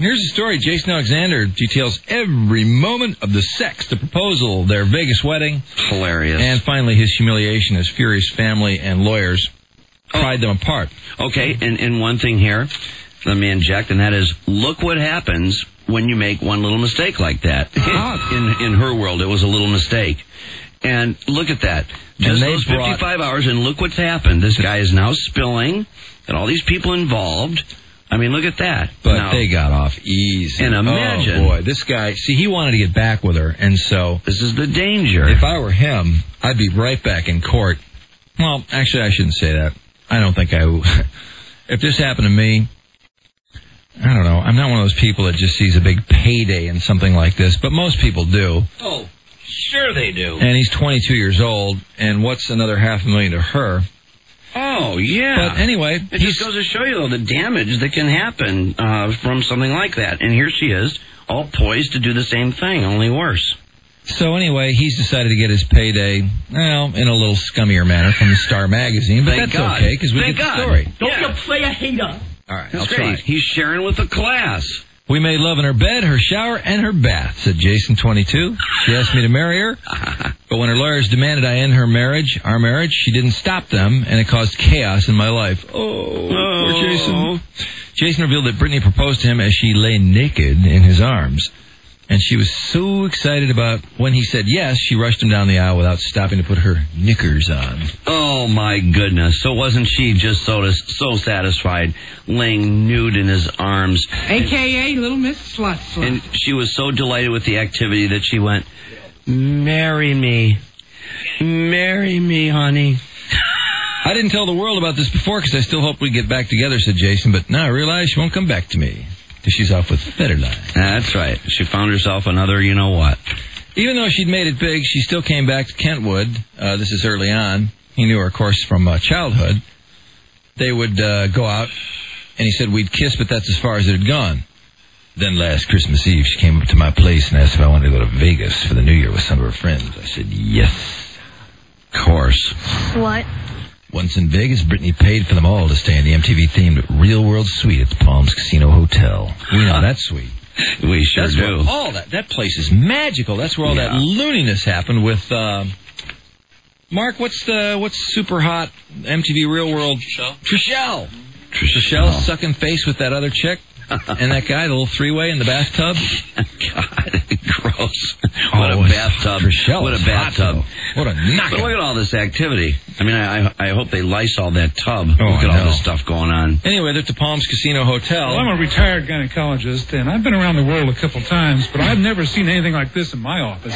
here's the story. Jason Alexander details every moment of the sex, the proposal, their Vegas wedding. Hilarious. And finally, his humiliation as furious family and lawyers pried them apart. Okay, and one thing here, let me inject, and that is, look what happens when you make one little mistake like that. In her world, it was a little mistake. And look at that. Just those 55 hours, and look what's happened. This guy is now spilling, and all these people involved. I mean, look at that. But now, they got off easy. And imagine. Oh, boy, this guy, see, he wanted to get back with her, and so... This is the danger. If I were him, I'd be right back in court. Well, actually, I shouldn't say that. I don't think I would. If this happened to me, I don't know. I'm not one of those people that just sees a big payday in something like this, but most people do. Oh, sure they do. And he's 22 years old, and what's another $500,000 to her? Oh, yeah. But anyway... It just goes to show you, though, the damage that can happen from something like that. And here she is, all poised to do the same thing, only worse. So anyway, he's decided to get his payday, well, in a little scummier manner from the Star Magazine, but that's okay, because we get the story. Don't you play a hater. All right, I'll try. He's sharing with the class. We made love in her bed, her shower, and her bath, said Jason, 22. She asked me to marry her, but when her lawyers demanded I end our marriage, she didn't stop them, and it caused chaos in my life. Oh, poor Jason. Jason revealed that Brittany proposed to him as she lay naked in his arms. And she was so excited about when he said yes, she rushed him down the aisle without stopping to put her knickers on. Oh, my goodness. So wasn't she just so satisfied laying nude in his arms? A.K.A. Little Miss Slut. And she was so delighted with the activity that she went, marry me. Marry me, honey. I didn't tell the world about this before because I still hoped we'd get back together, said Jason, but now I realize she won't come back to me. Because she's off with Federline. That's right. She found herself another you-know-what. Even though she'd made it big, she still came back to Kentwood. This is early on. He knew her, of course, from childhood. They would go out, and he said we'd kiss, but that's as far as it had gone. Then last Christmas Eve, she came up to my place and asked if I wanted to go to Vegas for the New Year with some of her friends. I said, yes. Of course. What? Once in Vegas, Brittany paid for them all to stay in the MTV-themed Real World Suite at the Palms Casino Hotel. We know that suite. We sure do. All that place is magical. That's where all that looniness happened with Mark. What's super hot MTV Real World? Trishelle sucking face with that other chick. And that guy, the little three-way in the bathtub. God, gross. What a bathtub. What a bathtub. What a knockout. But look at all this activity. I mean, I hope they Lysol that tub. Look at all this stuff going on. Anyway, they're at the Palms Casino Hotel. Well, I'm a retired gynecologist, and I've been around the world a couple times, but I've never seen anything like this in my office.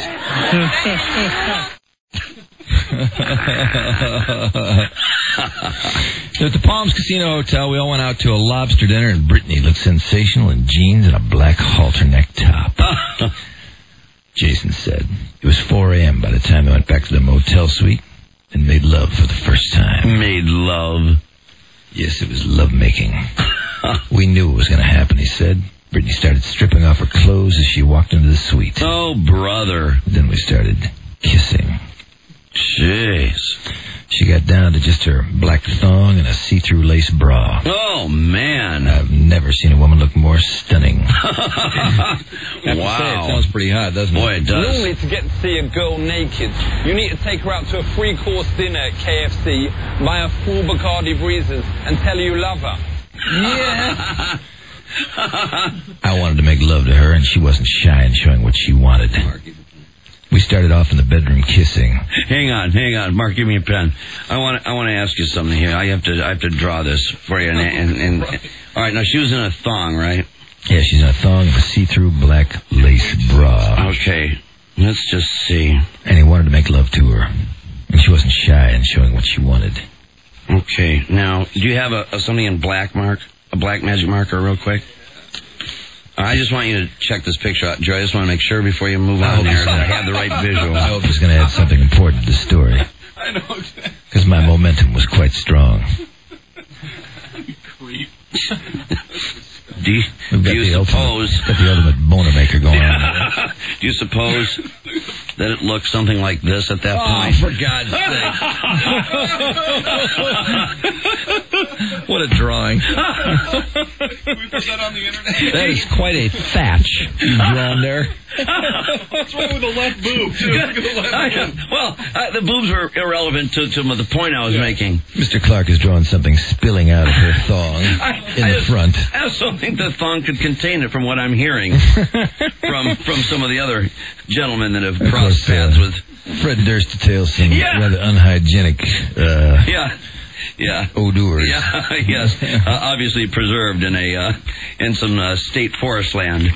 At the Palms Casino Hotel, we all went out to a lobster dinner, and Brittany looked sensational in jeans and a black halter neck top. Jason said it was 4 a.m. by the time they went back to the motel suite and made love for the first time. Made love? Yes, it was lovemaking. We knew it was going to happen, he said. Brittany started stripping off her clothes as she walked into the suite. Oh, brother. Then we started kissing. Jeez. She got down to just her black thong and a see-through lace bra. Oh, man. I've never seen a woman look more stunning. Wow. To say, it sounds pretty hot, doesn't it? Boy, it does. Normally, to get to see a girl naked, you need to take her out to a 3-course dinner at KFC, buy her 4 Bacardi Breezes, and tell her you love her. Yeah. I wanted to make love to her, and she wasn't shy in showing what she wanted. We started off in the bedroom kissing. Hang on. Mark, give me a pen. I want to ask you something here. I have to draw this for you. And all right, now she was in a thong, right? Yeah, she's in a thong and a see-through black lace bra. Okay, let's just see. And he wanted to make love to her, and she wasn't shy in showing what she wanted. Okay, now do you have something in black, Mark? A black magic marker, real quick. I just want you to check this picture out, Joe. I just want to make sure before you move on there that I have the right visual. I hope it's going to add something important to the story. I know exactly. Because my momentum was quite strong. Creep. Do you suppose... Got the ultimate boner maker going on. Do you suppose that it looked something like this at that point? Oh, for God's sake. What a drawing. we put that on the internet? That is quite a thatch you've drawn there. What's wrong with the left boob, too? Look at the left boob. Well, the boobs were irrelevant to the point I was making. Mr. Clark has drawn something spilling out of her thong in the front. I also think the thong could contain it from what I'm hearing from some of the other gentlemen that have crossed paths with. Fred Durst details some rather unhygienic odors. Yeah, yes. Obviously preserved in some state forest land.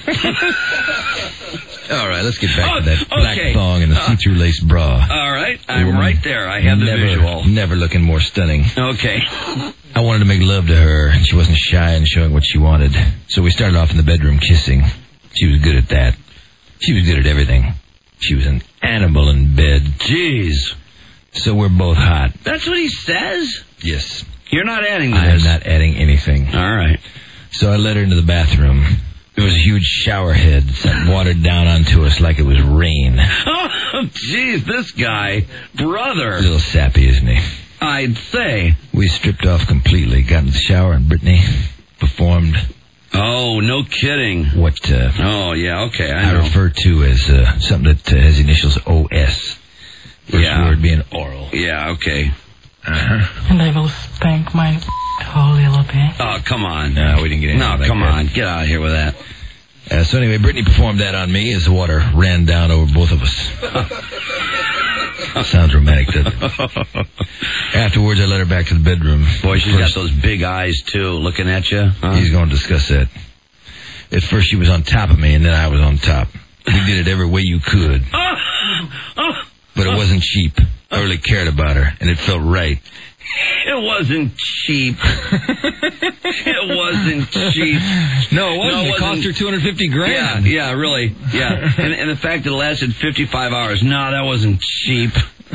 All right, let's get back to that black thong and the see-through lace bra. All right, I'm right there. I have the visual. Never looking more stunning. Okay. I wanted to make love to her, and she wasn't shy in showing what she wanted. So we started off in the bedroom kissing. She was good at that. She was good at everything. She was an animal in bed. Jeez. So we're both hot. That's what he says? Yes. You're not adding to I am this? not adding anything. All right. So I led her into the bathroom. There was a huge shower head that watered down onto us like it was rain. Oh, jeez, this guy. Brother. A little sappy, isn't he? I'd say. We stripped off completely, got in the shower, and Brittany performed... Oh, no kidding. What oh, yeah, okay, I know. refer to as something that has initials OS. First word being oral. Yeah, okay. And I will spank my a little bit. Oh, come on. No, we didn't get anything. No, come on. Get out of here with that. So anyway, Brittany performed that on me as the water ran down over both of us. Sounds romantic, doesn't it? Afterwards, I led her back to the bedroom. Boy, she's got those big eyes, too, looking at you. Huh? He's going to discuss that. At first, she was on top of me, and then I was on top. We did it every way you could. But it wasn't cheap. I really cared about her, and it felt right. It wasn't cheap. It wasn't cheap. No, it wasn't. It cost her $250,000. Yeah, really. Yeah. And the fact that it lasted 55 hours. No, that wasn't cheap.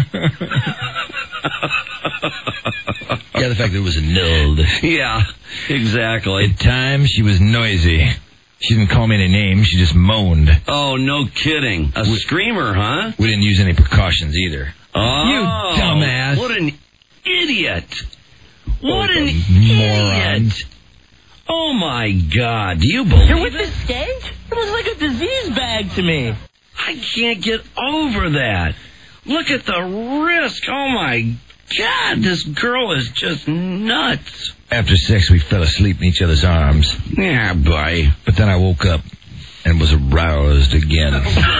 Yeah, the fact that it was annulled. Yeah, exactly. At times, she was noisy. She didn't call me any names. She just moaned. Oh, no kidding. A screamer, huh? We didn't use any precautions either. Oh. You dumbass. What an idiot. What Oh, an moron. idiot. Oh, my God. Do you believe You're with it? the skank? It was like a disease bag to me. I can't get over that. Look at the risk. Oh, my God. This girl is just nuts. After sex, we fell asleep in each other's arms. Yeah, boy. But then I woke up and was aroused again.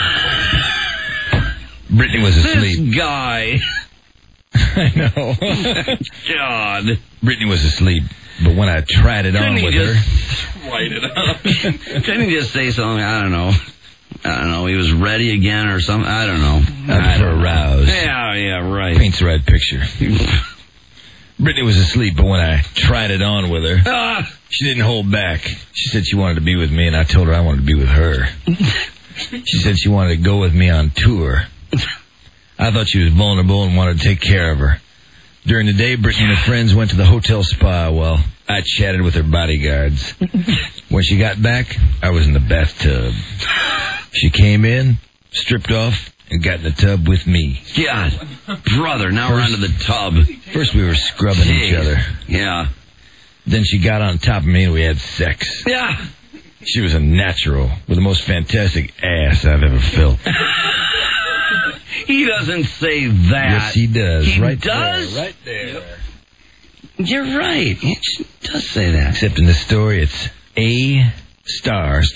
Brittany was asleep. This guy. I know. God. Brittany was asleep, but when I tried it on with her... Light it up. Couldn't he just say something? I don't know. He was ready again or something. I don't know. I prefer aroused. Yeah, right. Paints the right picture. Brittany was asleep, but when I tried it on with her, she didn't hold back. She said she wanted to be with me, and I told her I wanted to be with her. She said she wanted to go with me on tour. I thought she was vulnerable and wanted to take care of her. During the day, Brittany and her friends went to the hotel spa while I chatted with her bodyguards. When she got back, I was in the bathtub. She came in, stripped off, and got in the tub with me. God, brother, now we're onto the tub. First we were scrubbing each other. Yeah. Then she got on top of me and we had sex. Yeah. She was a natural with the most fantastic ass I've ever felt. He doesn't say that. Yes, he does. He right does? There, right there. Yep. You're right. He does say that. Except in this story, it's A star. Yes,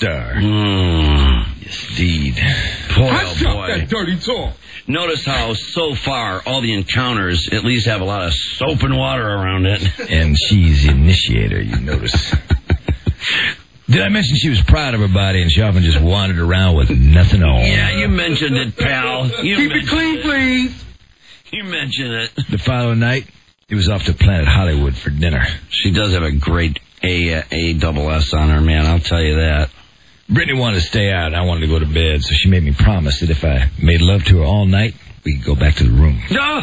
indeed. Boy, Stop oh boy. that dirty talk. Notice how so far all the encounters at least have a lot of soap and water around it. And she's the initiator, you notice. Did I mention she was proud of her body and she often just wandered around with nothing on? Yeah, you mentioned it, pal. Keep it clean, please. You mentioned it. The following night, it was off to Planet Hollywood for dinner. She does have a great A-double-S on her, man. I'll tell you that. Brittany wanted to stay out and I wanted to go to bed, so she made me promise that if I made love to her all night, we could go back to the room.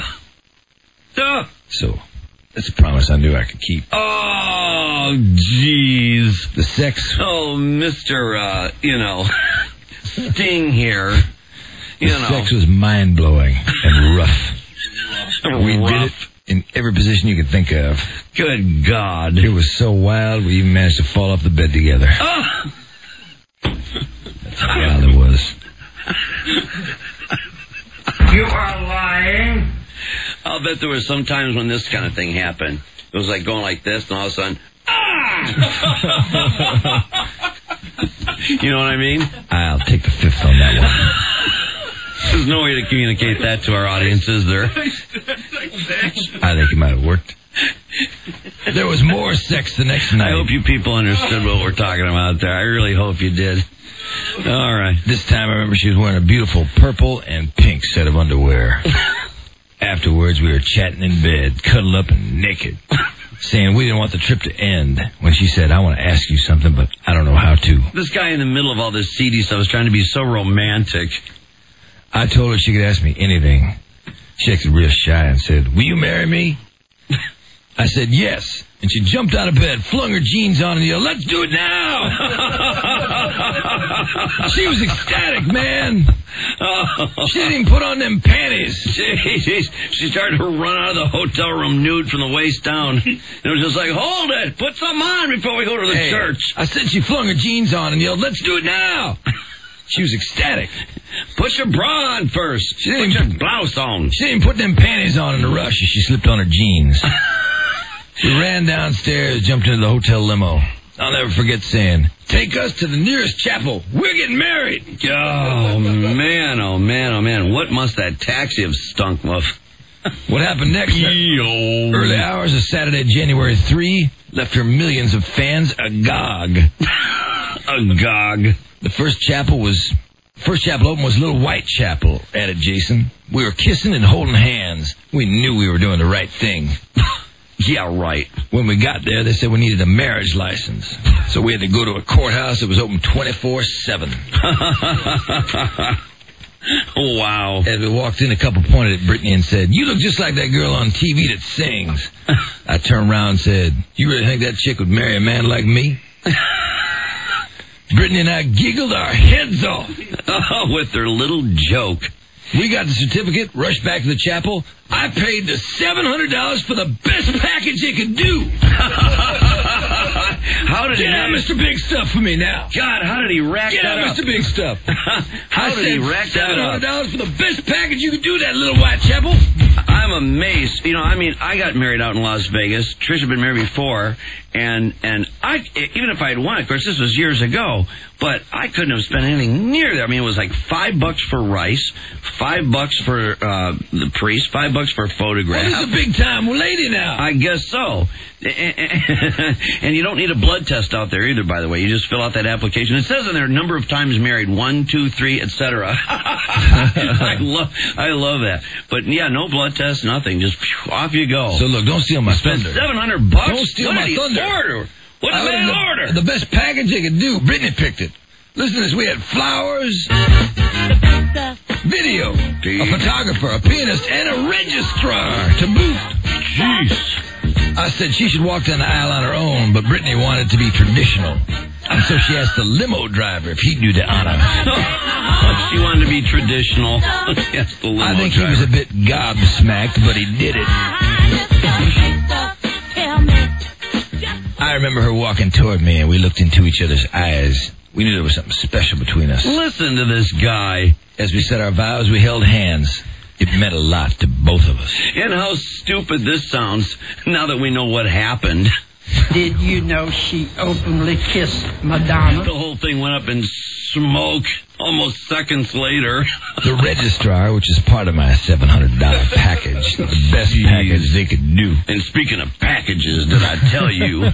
So, that's a promise I knew I could keep. Oh, jeez. The sex... Oh, Mr., Sting here. The sex was mind-blowing and rough. We did it in every position you could think of. Good God. It was so wild, we even managed to fall off the bed together. Oh. That's how wild it was. You are lying. I'll bet there were some times when this kind of thing happened. It was like going like this, and all of a sudden, you know what I mean? I'll take the fifth on that one. There's no way to communicate that to our audience, is there? I think it might have worked. There was more sex the next night. I hope you people understood what we're talking about there. I really hope you did. All right. This time I remember she was wearing a beautiful purple and pink set of underwear. Afterwards, we were chatting in bed, cuddled up and naked, saying we didn't want the trip to end, when she said, I want to ask you something, but I don't know how to. This guy in the middle of all this seedy stuff is trying to be so romantic. I told her she could ask me anything. She acted real shy and said, will you marry me? I said, yes. And she jumped out of bed, flung her jeans on, and yelled, let's do it now! She was ecstatic, man. She didn't even put on them panties. She started to run out of the hotel room nude from the waist down. It was just like, hold it, put something on before we go to the church. I said she flung her jeans on and yelled, let's do it now! She was ecstatic. Put your bra on first. She didn't put your blouse on. She didn't put them panties on in a rush as she slipped on her jeans. She ran downstairs, jumped into the hotel limo. I'll never forget saying, take us to the nearest chapel. We're getting married. Oh, man, oh, man, oh, man. What must that taxi have stunk of? What happened next? Early hours of Saturday, January 3, left her millions of fans agog. Agog. The first chapel open was Little White Chapel, added Jason. We were kissing and holding hands. We knew we were doing the right thing. Yeah, right. When we got there, they said we needed a marriage license. So we had to go to a courthouse that was open 24/7. Wow. As we walked in, a couple pointed at Brittany and said, you look just like that girl on TV that sings. I turned around and said, you really think that chick would marry a man like me? Brittany and I giggled our heads off. With their little joke. We got the certificate, rushed back to the chapel. I paid the $700 for the best package they could do. How did Get out Mr. Big Stuff for me now. God, how did he rack Get that out up? Mr. Big Stuff. How did he rack that up? $700 for the best package you could do, that Little White Chapel. I'm amazed. You know, I mean, I got married out in Las Vegas. Trish had been married before, and I, even if I had won, of course, this was years ago, but I couldn't have spent anything near that. I mean, it was like $5 for rice, $5 for the priest, $5 for a photograph. Well, this is a big time lady now. I guess so. And you don't need a blood test out there either, by the way. You just fill out that application. It says in there number of times married, 1, 2, 3, etc. I love that. But yeah, no blood test, nothing. Just off you go. So look, don't steal my thunder. $700. Don't steal my thunder. Order? What did they order? The best package they could do. Brittany picked it. Listen to this. We had flowers, video, a photographer, a pianist, and a registrar to boot. Jeez. I said she should walk down the aisle on her own, but Brittany wanted to be traditional. And so she asked the limo driver if he'd do the honor. She wanted to be traditional. Yes, the limo I think driver. he was a bit gobsmacked, but he did it. I remember her walking toward me, and we looked into each other's eyes. We knew there was something special between us. Listen to this guy. As we said our vows, we held hands. It meant a lot to both of us. And how stupid this sounds now that we know what happened. Did you know she openly kissed Madonna? The whole thing went up in smoke almost seconds later. The registrar, which is part of my $700 package, the best package they could do. And speaking of packages, did I tell you?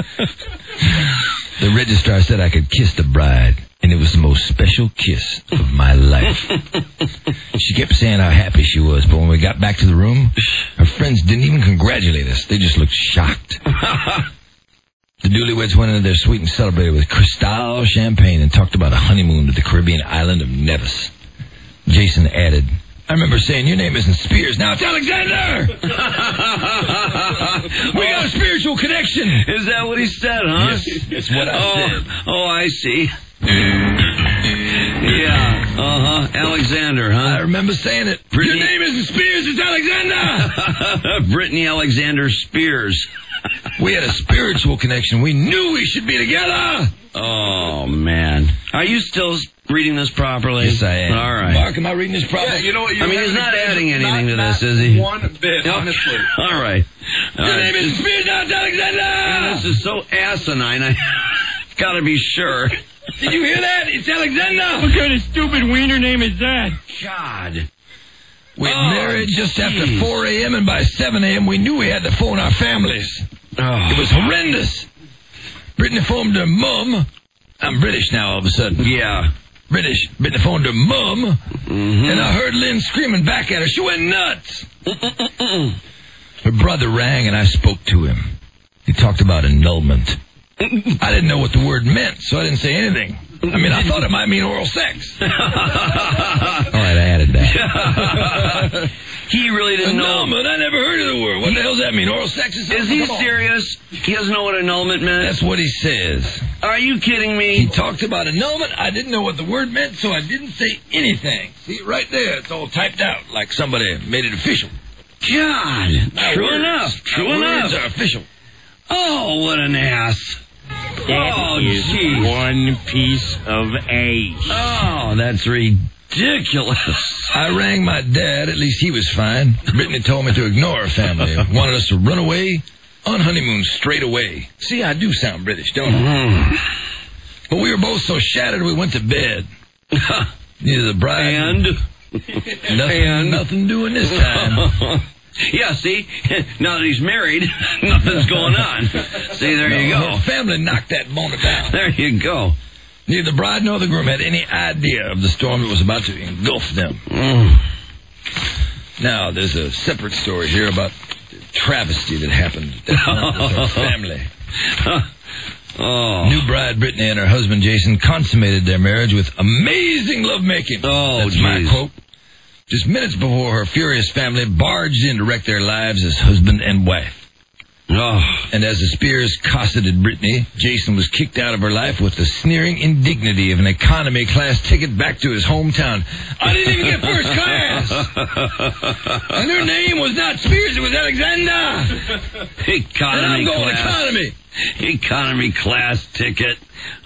The registrar said I could kiss the bride, and it was the most special kiss of my life. She kept saying how happy she was, but when we got back to the room, her friends didn't even congratulate us. They just looked shocked. The newlyweds went into their suite and celebrated with Cristal champagne and talked about a honeymoon to the Caribbean island of Nevis. Jason added, I remember saying, your name isn't Spears, now it's Alexander! We got a spiritual connection! Is that what he said, huh? Yes, that's what I said. Oh, I see. Yeah. Alexander, huh? I remember saying it. Brittany- Your name isn't Spears, it's Alexander! Brittany Alexander Spears. We had a spiritual connection. We knew we should be together. Oh, man. Are you still reading this properly? Yes, I am. All right. Mark, am I reading this properly? Yeah, you know what? I mean, he's not adding anything to this, is he? One bit, honestly. All right. Your name isn't Spears, now it's Alexander! This is so asinine. I've got to be sure. Did you hear that? It's Alexander! What kind of stupid wiener name is that? God. We had married just after 4 a.m., and by 7 a.m., we knew we had to phone our families. It was horrendous. Brittany phoned her mum. I'm British now all of a sudden. Yeah. British. Brittany phoned her mum, and I heard Lynn screaming back at her. She went nuts. Her brother rang, and I spoke to him. He talked about annulment. I didn't know what the word meant, so I didn't say anything. I mean, I thought it might mean oral sex. All right, I added that. He really didn't know. Annulment? I never heard of the word. What the hell does that mean? Oral sex is something? Is he Come on. serious? He doesn't know what annulment meant? That's what he says. Are you kidding He me? talked about annulment. I didn't know what the word meant, so I didn't say anything. See, right there, it's all typed out, like somebody made it official. God. True Words. enough. True Our enough. Words are official. Oh, what an ass. That is geez. one piece of ace. Oh, that's ridiculous. I rang my dad. At least he was fine. Brittany told me to ignore her family. Wanted us to run away on honeymoon straight away. See, I do sound British, don't I? But we were both so shattered we went to bed. Neither the bride... And? Nothing doing this time. Yeah, see? Now that he's married, nothing's going on. See, there you go. Her family knocked that boner down. There you go. Neither the bride nor the groom had any idea of the storm that was about to engulf them. Now, there's a separate story here about the travesty that happened with her family. Oh. New bride Brittany and her husband Jason consummated their marriage with amazing lovemaking. Oh, that's my geez. quote. Just minutes before her furious family barged in to wreck their lives as husband and wife. Oh. And as the Spears cosseted Brittany, Jason was kicked out of her life with the sneering indignity of an economy class ticket back to his hometown. I didn't even get first class! And her name was not Spears, it was Alexander! Economy And I'm going class. Economy class ticket.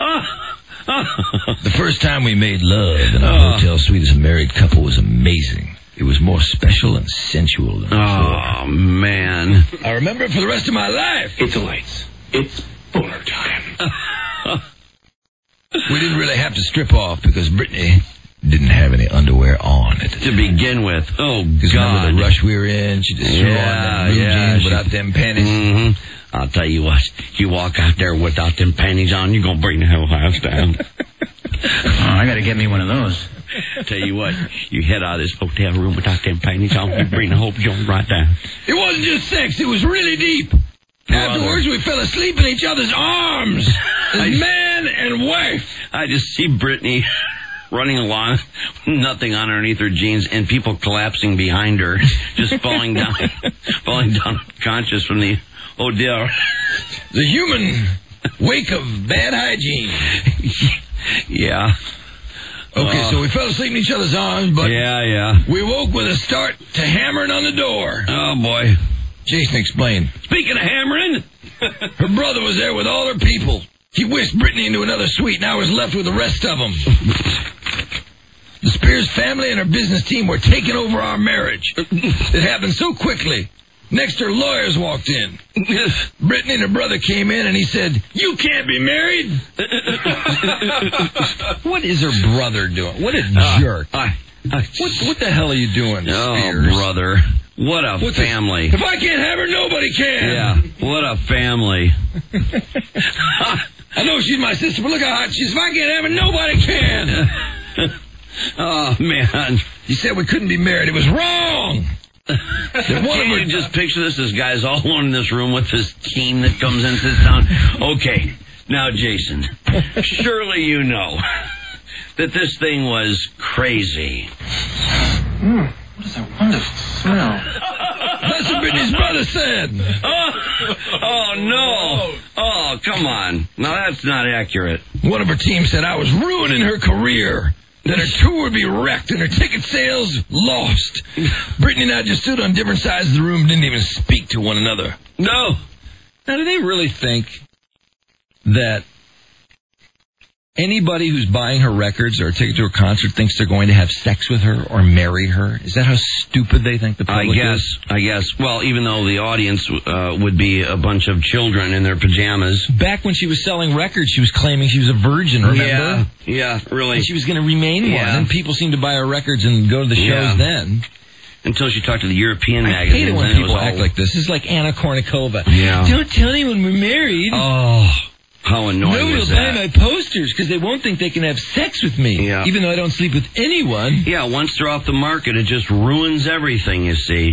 The first time we made love in a hotel suite as a married couple was amazing. It was more special and sensual than before. Oh, man. I remember it for the rest of my life. It's lights. It's boner time. We didn't really have to strip off because Brittany didn't have any underwear on at the To time. begin with. Oh, Just remember God. the rush we were in. She just threw on them blue jeans without them panties. Mm-hmm. I'll tell you what. You walk out there without them panties on, you're going to bring the whole house down. I gotta get me one of those. Tell you what. You head out of this hotel room without them panties on, you bring the whole joint right down. It wasn't just sex. It was really deep. Afterwards, we fell asleep in each other's arms as man and wife. I just see Brittany running along, nothing on underneath her jeans, and people collapsing behind her, just falling down unconscious from the ordeal. The human wake of bad hygiene. Yeah. Okay, so we fell asleep in each other's arms, but Yeah. we woke with a start to hammering on the door. Oh, boy. Jason explained. Speaking of hammering, Her brother was there with all her people. He whisked Brittany into another suite, and I was left with the rest of them. The Spears family and her business team were taking over our marriage. It happened so quickly. Next, her lawyers walked in. Brittany and her brother came in, and he said, "You can't be married." What is her brother doing? What a jerk. What the hell are you doing, Spears? Oh, brother. What a family. If I can't have her, nobody can. Yeah, what a family. I know she's my sister, but look how hot she is. If I can't have her, nobody can. Oh, man. He said we couldn't be married. It was wrong. Can you just picture this? This guy's all alone in this room with this team that comes in and sits down. Okay, now, Jason, surely you know that this thing was crazy. What is that wonderful smell? That's what Brittany's brother said. Oh, no. Oh, come on. Now, that's not accurate. One of her team said I was ruining her career. that her tour would be wrecked and her ticket sales lost. Brittany and I just stood on different sides of the room and didn't even speak to one another. No. Now, do they really think that anybody who's buying her records or a ticket to her concert thinks they're going to have sex with her or marry her? Is that how stupid they think the public is? I guess. Well, even though the audience would be a bunch of children in their pajamas. Back when she was selling records, she was claiming she was a virgin, remember? Yeah, really. And she was going to remain one. And people seemed to buy her records and go to the shows then. Until she talked to the European magazines. I hate it when people act like this. This is like Anna Kournikova. Yeah. Don't tell anyone we're married. Oh, how annoying Nobody is will that? buy my posters because they won't think they can have sex with me, even though I don't sleep with anyone. Yeah, once they're off the market, it just ruins everything, you see.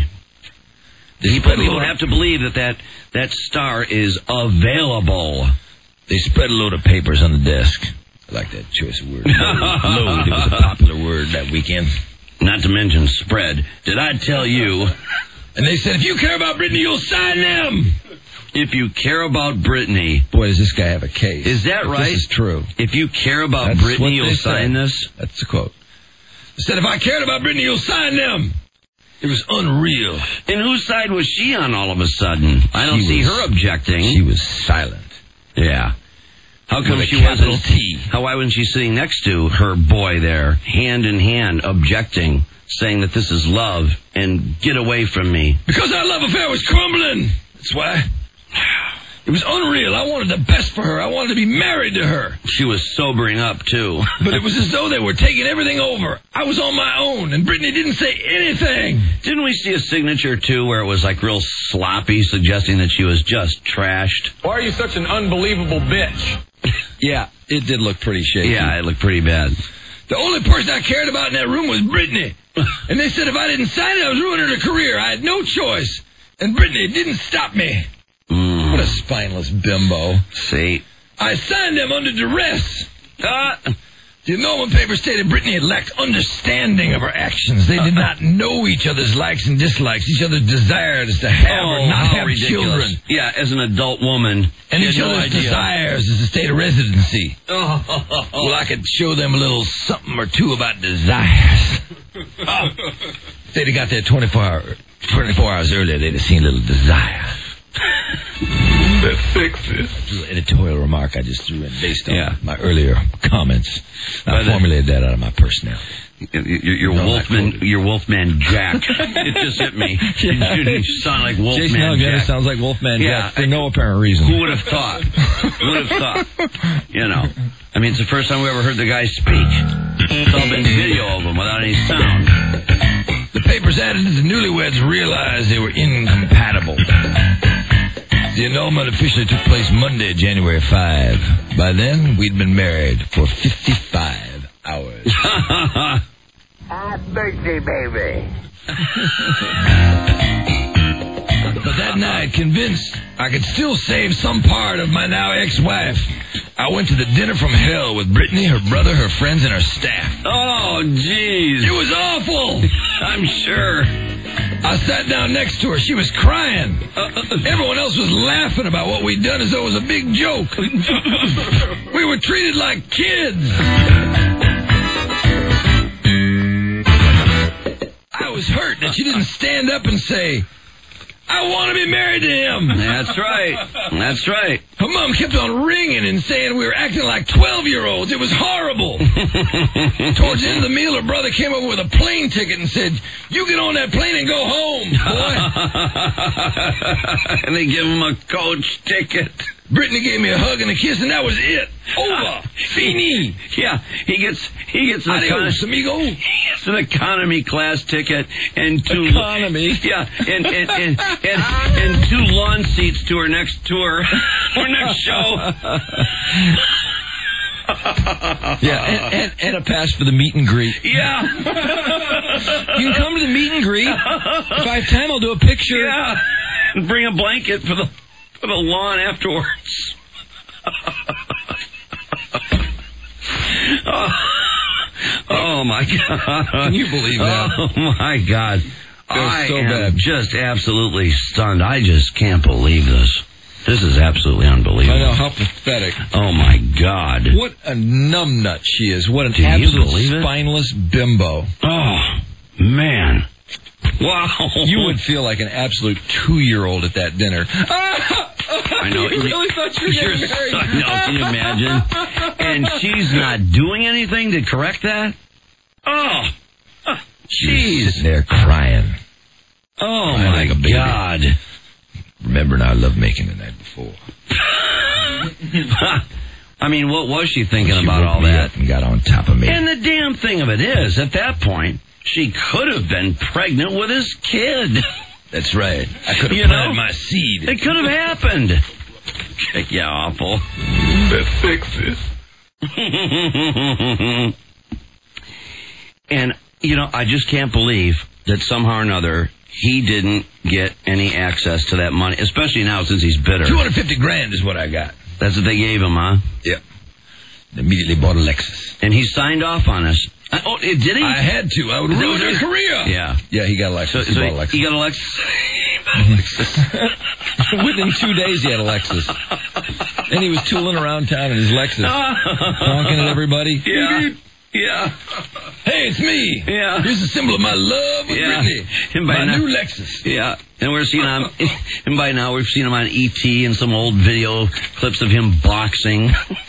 People have to believe that star is available. They spread a load of papers on the desk. I like that choice of word. Load. It was a popular word that weekend. Not to mention spread. Did I tell you? And they said, if you care about Britney, you'll sign them. If you care about Britney. Boy, does this guy have a case. Is that right? This is true. If you care about Britney, you'll sign this? That's the quote. They said, if I cared about Britney, you'll sign them. It was unreal. And whose side was she on all of a sudden? I don't see her objecting. She was silent. Yeah. How come With she a capital wasn't? T. Why wasn't she sitting next to her boy there, hand in hand, objecting, saying that this is love and get away from me? Because our love affair was crumbling. That's why. It was unreal. I wanted the best for her. I wanted to be married to her. She was sobering up, too. But it was as though they were taking everything over. I was on my own, and Britney didn't say anything. Didn't we see a signature, too, where it was like real sloppy, suggesting that she was just trashed? Why are you such an unbelievable bitch? Yeah, it did look pretty shaky. Yeah, it looked pretty bad. The only person I cared about in that room was Britney. And they said if I didn't sign it, I was ruining her career. I had no choice. And Britney didn't stop me. What a spineless bimbo. See? I signed them under duress. The annulment paper stated Britney had lacked understanding of her actions. They did not know each other's likes and dislikes, each other's desires to have or not have children. Yeah, as an adult woman. And each other's desires as a state of residency. Well, I could show them a little something or two about desires. If they'd have got there 24 hours earlier, they'd have seen a little desire. That fixes. A little editorial remark I just threw in based on my earlier comments. I formulated that out of my personality. Your Wolfman Jack. It just hit me. You sound like Wolfman Jason Alexander Jack. sounds like Wolfman Jack for no apparent reason. Who would have thought? Who would have thought? You know. I mean, it's the first time we ever heard the guy speak. It's all been video of him without any sound. The papers added that the newlyweds realized they were incompatible. The annulment officially took place Monday, January 5. By then, we'd been married for 55 hours. Happy birthday, baby. But that night, convinced I could still save some part of my now ex-wife, I went to the dinner from hell with Britney, her brother, her friends, and her staff. Oh, jeez. It was awful. I'm sure. I sat down next to her. She was crying. Everyone else was laughing about what we'd done as though it was a big joke. We were treated like kids. I was hurt that she didn't stand up and say, I want to be married to him. That's right. That's right. Her mom kept on ringing and saying we were acting like 12-year-olds. It was horrible. Towards the end of the meal, her brother came over with a plane ticket and said, you get on that plane and go home, boy. And they give him a coach ticket. Brittany gave me a hug and a kiss, and that was it. Over. Fini. Yeah, he gets Adios, amigo. He gets an economy class ticket and two economy. Yeah, and two lawn seats to her next tour, her next show. Yeah, and a pass for the meet and greet. Yeah. You can come to the meet and greet. If I have time, I'll do a picture. Yeah, and bring a blanket for the lawn afterwards. Oh my God. Can you believe that? Oh my God. I so am bad. just absolutely stunned. I just can't believe this. This is absolutely unbelievable. I know, how pathetic. Oh, my God. What a numbnut she is. What an Do you absolute believe it? spineless bimbo. Oh, man. Wow. You would feel like an absolute 2-year-old at that dinner. I know. You really thought you were getting married. I know, can you imagine? And she's not doing anything to correct that? Oh. She's sitting there crying. Oh, my God. Remembering our lovemaking the night before. I mean, what was she thinking She about woke all me that? up and got on top of me. And the damn thing of it is, at that point, she could have been pregnant with his kid. That's right. I could have planted my seed. It could have happened. Yeah, awful. Let's fix this. And, I just can't believe that somehow or another he didn't get any access to that money, especially now since he's bitter. $250,000 is what I got. That's what they gave him, huh? Yep. Immediately bought a Lexus. And he signed off on us. Oh, did he? I had to. I would ruin their career. Yeah. Yeah, he got a Lexus. So he bought a Lexus. he got a Lexus? Within 2 days, he had a Lexus. And he was tooling around town in his Lexus. Honking at everybody. Yeah. Yeah. Hey, it's me. Yeah. Here's a symbol of my love with Brittany. And by My now, new Lexus. Yeah. And and by now we've seen him on E.T. and some old video clips of him boxing.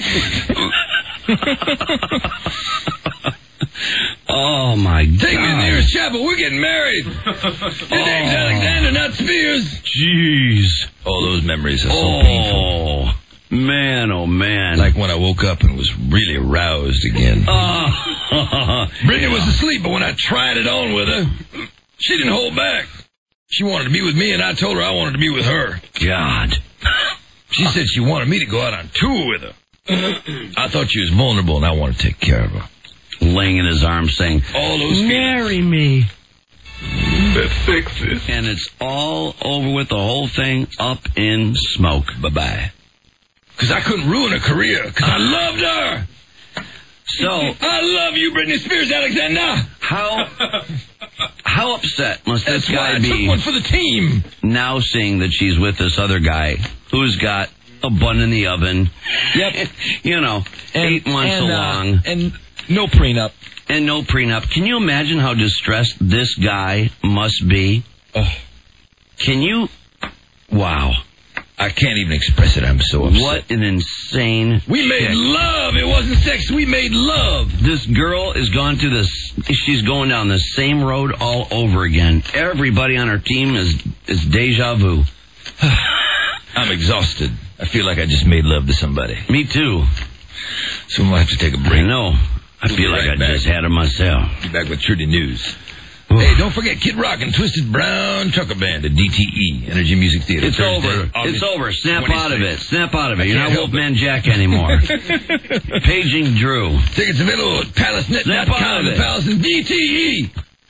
Oh, my God. Take me to the nearest chapel. We're getting married. Your name's Alexander, not Spears. Jeez. Oh, those memories are so painful. Man, oh, man. Like when I woke up and was really roused again. Brittany was asleep, but when I tried it on with her, she didn't hold back. She wanted to be with me, and I told her I wanted to be with her. God. She said she wanted me to go out on tour with her. I thought she was vulnerable, and I wanted to take care of her. Laying in his arms saying, all those marry me. Let's fix this. And it's all over with, the whole thing up in smoke. Bye-bye. Because I couldn't ruin her career, because I loved her. So, I love you, Britney Spears, Alexander. How upset must this That's why guy I be took one for the team. now seeing that she's with this other guy who's got a bun in the oven? Yep. 8 months along. And no prenup. And no prenup. Can you imagine how distressed this guy must be? Oh. Can you? Wow. I can't even express it. I'm so upset. What an insane We made love. It wasn't sex. We made love. This girl is gone through this. She's going down the same road all over again. Everybody on her team is deja vu. I'm exhausted. I feel like I just made love to somebody. Me too. So we'll have to take a break. I know. I feel like I just had it myself. Be back with Trudy News. Hey, don't forget Kid Rock and Twisted Brown Trucker Band at DTE, Energy Music Theater. It's Thursday, over. August It's over. Snap 26th. out of it. Snap out of it. You're can't not help Wolfman Jack anymore. Paging Drew. Tickets available at PalaceNet.com, Palace and DTE.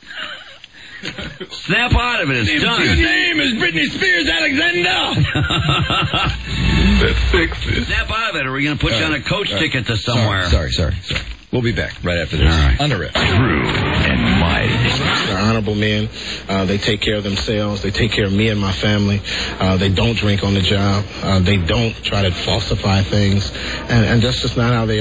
Snap out of it. It's done. Your name is Britney Spears, Alexander. Let's fix this. Snap out of it, or we're going to put you on a coach ticket to somewhere. Sorry. We'll be back right after this. All right. Under it. Drew and Mike. They're honorable men. They take care of themselves. They take care of me and my family. They don't drink on the job. They don't try to falsify things. And that's just not how they are.